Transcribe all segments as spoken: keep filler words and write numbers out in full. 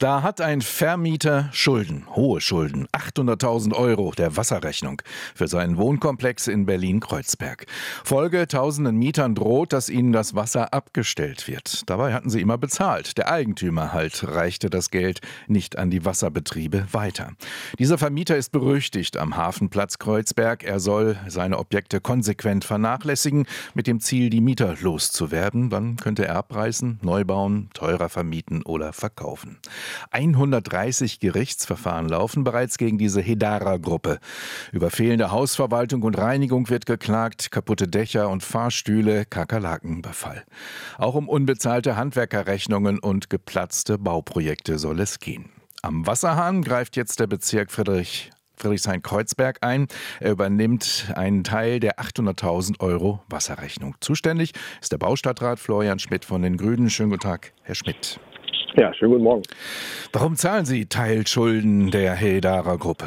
Da hat ein Vermieter Schulden, hohe Schulden, achthunderttausend Euro der Wasserrechnung für seinen Wohnkomplex in Berlin-Kreuzberg. Folge: tausenden Mietern droht, dass ihnen das Wasser abgestellt wird. Dabei hatten sie immer bezahlt. Der Eigentümer halt reichte das Geld nicht an die Wasserbetriebe weiter. Dieser Vermieter ist berüchtigt am Hafenplatz Kreuzberg. Er soll seine Objekte konsequent vernachlässigen, mit dem Ziel, die Mieter loszuwerden. Dann könnte er abreißen, neu bauen, teurer vermieten oder verkaufen. hundertdreißig Gerichtsverfahren laufen bereits gegen diese Hedara-Gruppe. Über fehlende Hausverwaltung und Reinigung wird geklagt, kaputte Dächer und Fahrstühle, Kakerlakenbefall. Auch um unbezahlte Handwerkerrechnungen und geplatzte Bauprojekte soll es gehen. Am Wasserhahn greift jetzt der Bezirk Friedrich Friedrichshain-Kreuzberg ein. Er übernimmt einen Teil der achthunderttausend Euro Wasserrechnung. Zuständig ist der Baustadtrat Florian Schmidt von den Grünen. Schönen guten Tag, Herr Schmidt. Ja, schönen guten Morgen. Warum zahlen Sie Teilschulden der Hedara-Gruppe?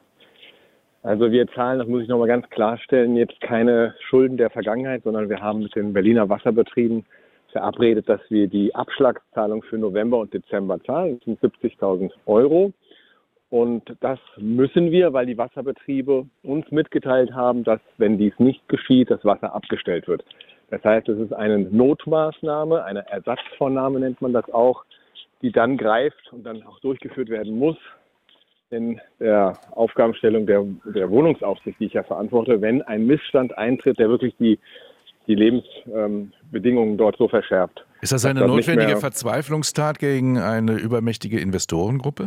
Also wir zahlen, das muss ich nochmal ganz klarstellen, jetzt keine Schulden der Vergangenheit, sondern wir haben mit den Berliner Wasserbetrieben verabredet, dass wir die Abschlagszahlung für November und Dezember zahlen. Das sind siebzigtausend Euro. Und das müssen wir, weil die Wasserbetriebe uns mitgeteilt haben, dass, wenn dies nicht geschieht, das Wasser abgestellt wird. Das heißt, es ist eine Notmaßnahme, eine Ersatzvornahme nennt man das auch, die dann greift und dann auch durchgeführt werden muss in der Aufgabenstellung der, der Wohnungsaufsicht, die ich ja verantworte, wenn ein Missstand eintritt, der wirklich die, die Lebensbedingungen ähm, dort so verschärft. Ist das eine das notwendige Verzweiflungstat gegen eine übermächtige Investorengruppe?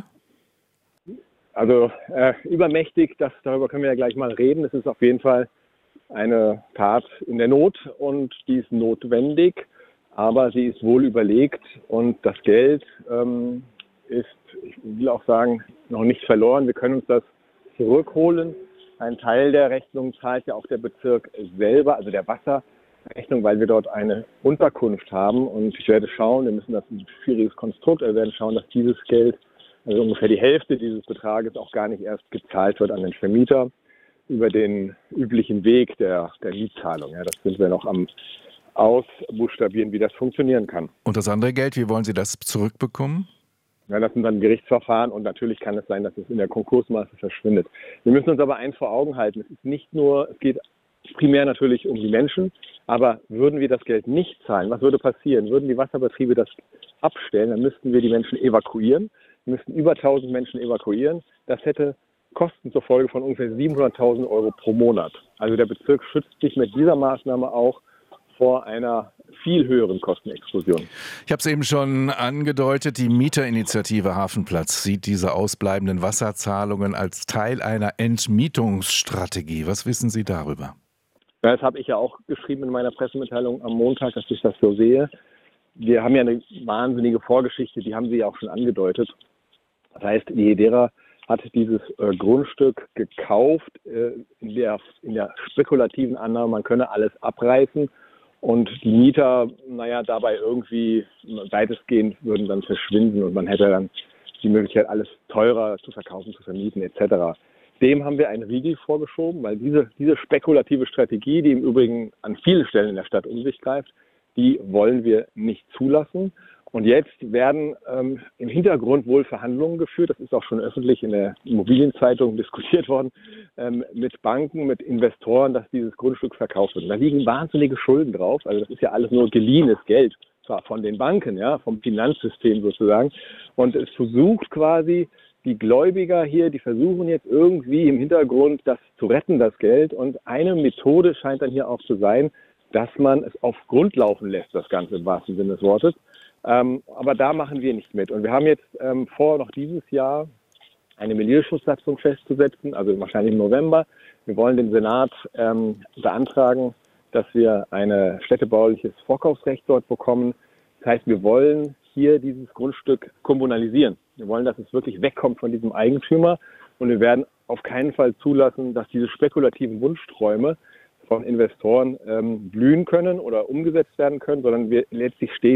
Also äh, übermächtig, das, darüber können wir ja gleich mal reden. Es ist auf jeden Fall eine Tat in der Not und die ist notwendig. Aber sie ist wohl überlegt und das Geld ähm, ist, ich will auch sagen, noch nicht verloren. Wir können uns das zurückholen. Ein Teil der Rechnung zahlt ja auch der Bezirk selber, also der Wasserrechnung, weil wir dort eine Unterkunft haben. Und ich werde schauen, wir müssen das ein schwieriges Konstrukt, wir werden schauen, dass dieses Geld, also ungefähr die Hälfte dieses Betrages, auch gar nicht erst gezahlt wird an den Vermieter über den üblichen Weg der, der Mietzahlung. Ja, das sind wir noch am ausbuchstabieren, wie das funktionieren kann. Und das andere Geld, wie wollen Sie das zurückbekommen? Ja, das sind dann Gerichtsverfahren und natürlich kann es sein, dass es in der Konkursmasse verschwindet. Wir müssen uns aber eins vor Augen halten. Es ist nicht nur, es geht primär natürlich um die Menschen, aber würden wir das Geld nicht zahlen, was würde passieren? Würden die Wasserbetriebe das abstellen, dann müssten wir die Menschen evakuieren. Wir müssten über tausend Menschen evakuieren. Das hätte Kosten zur Folge von ungefähr siebenhunderttausend Euro pro Monat. Also der Bezirk schützt sich mit dieser Maßnahme auch vor einer viel höheren Kostenexplosion. Ich habe es eben schon angedeutet, die Mieterinitiative Hafenplatz sieht diese ausbleibenden Wasserzahlungen als Teil einer Entmietungsstrategie. Was wissen Sie darüber? Ja, das habe ich ja auch geschrieben in meiner Pressemitteilung am Montag, dass ich das so sehe. Wir haben ja eine wahnsinnige Vorgeschichte, die haben Sie ja auch schon angedeutet. Das heißt, die Hedera hat dieses äh, Grundstück gekauft äh, in der, in der spekulativen Annahme, man könne alles abreißen. Und die Mieter, naja, dabei irgendwie weitestgehend würden dann verschwinden und man hätte dann die Möglichkeit, alles teurer zu verkaufen, zu vermieten et cetera. Dem haben wir einen Riegel vorgeschoben, weil diese, diese spekulative Strategie, die im Übrigen an vielen Stellen in der Stadt um sich greift, die wollen wir nicht zulassen. Und jetzt werden ähm, im Hintergrund wohl Verhandlungen geführt, das ist auch schon öffentlich in der Immobilienzeitung diskutiert worden, ähm, mit Banken, mit Investoren, dass dieses Grundstück verkauft wird. Und da liegen wahnsinnige Schulden drauf, also das ist ja alles nur geliehenes Geld, zwar von den Banken, ja, vom Finanzsystem sozusagen. Und es versucht quasi, die Gläubiger hier, die versuchen jetzt irgendwie im Hintergrund das zu retten, das Geld. Und eine Methode scheint dann hier auch zu sein, dass man es auf Grund laufen lässt, das Ganze im wahrsten Sinne des Wortes. Ähm, aber da machen wir nicht mit. Und wir haben jetzt ähm, vor, noch dieses Jahr eine Milieuschutzsatzung festzusetzen, also wahrscheinlich im November. Wir wollen den Senat ähm, beantragen, dass wir ein städtebauliches Vorkaufsrecht dort bekommen. Das heißt, wir wollen hier dieses Grundstück kommunalisieren. Wir wollen, dass es wirklich wegkommt von diesem Eigentümer. Und wir werden auf keinen Fall zulassen, dass diese spekulativen Wunschträume von Investoren ähm, blühen können oder umgesetzt werden können, sondern wir letztlich stehen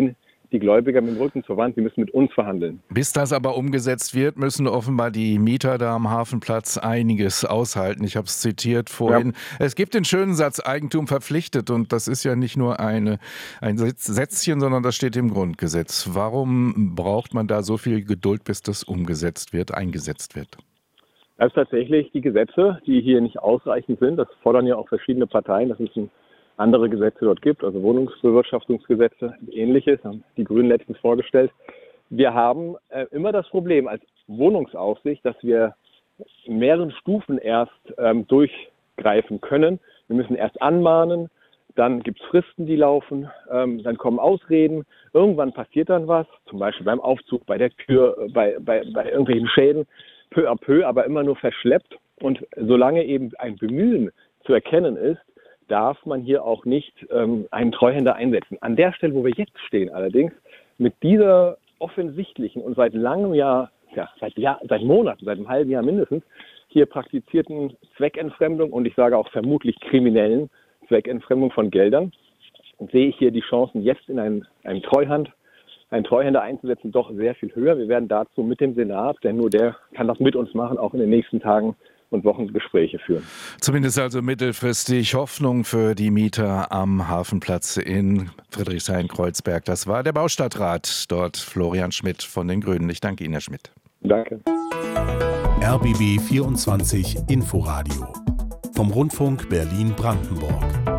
die Gläubiger mit dem Rücken zur Wand, sie müssen mit uns verhandeln. Bis das aber umgesetzt wird, müssen offenbar die Mieter da am Hafenplatz einiges aushalten. Ich habe es zitiert vorhin. Ja. Es gibt den schönen Satz, Eigentum verpflichtet, und das ist ja nicht nur eine, ein Sätzchen, sondern das steht im Grundgesetz. Warum braucht man da so viel Geduld, bis das umgesetzt wird, eingesetzt wird? Das ist tatsächlich die Gesetze, die hier nicht ausreichend sind. Das fordern ja auch verschiedene Parteien, dass es andere Gesetze dort gibt, also Wohnungsbewirtschaftungsgesetze und Ähnliches, haben die Grünen letztens vorgestellt. Wir haben äh, immer das Problem als Wohnungsaufsicht, dass wir in mehreren Stufen erst ähm, durchgreifen können. Wir müssen erst anmahnen, dann gibt es Fristen, die laufen, ähm, dann kommen Ausreden, irgendwann passiert dann was, zum Beispiel beim Aufzug, bei der Tür, bei, bei, bei irgendwelchen Schäden, peu à peu, aber immer nur verschleppt. Und solange eben ein Bemühen zu erkennen ist, darf man hier auch nicht ähm, einen Treuhänder einsetzen. An der Stelle, wo wir jetzt stehen allerdings, mit dieser offensichtlichen und seit langem Jahr, ja, seit, Jahr, seit Monaten, seit einem halben Jahr mindestens, hier praktizierten Zweckentfremdung und ich sage auch vermutlich kriminellen Zweckentfremdung von Geldern, sehe ich hier die Chancen, jetzt in einen, einen Treuhand einen Treuhänder einzusetzen, doch sehr viel höher. Wir werden dazu mit dem Senat, denn nur der kann das mit uns machen, auch in den nächsten Tagen und Wochen Gespräche führen. Zumindest also mittelfristig Hoffnung für die Mieter am Hafenplatz in Friedrichshain-Kreuzberg. Das war der Baustadtrat, dort Florian Schmidt von den Grünen. Ich danke Ihnen, Herr Schmidt. Danke. R B B vierundzwanzig Inforadio vom Rundfunk Berlin-Brandenburg.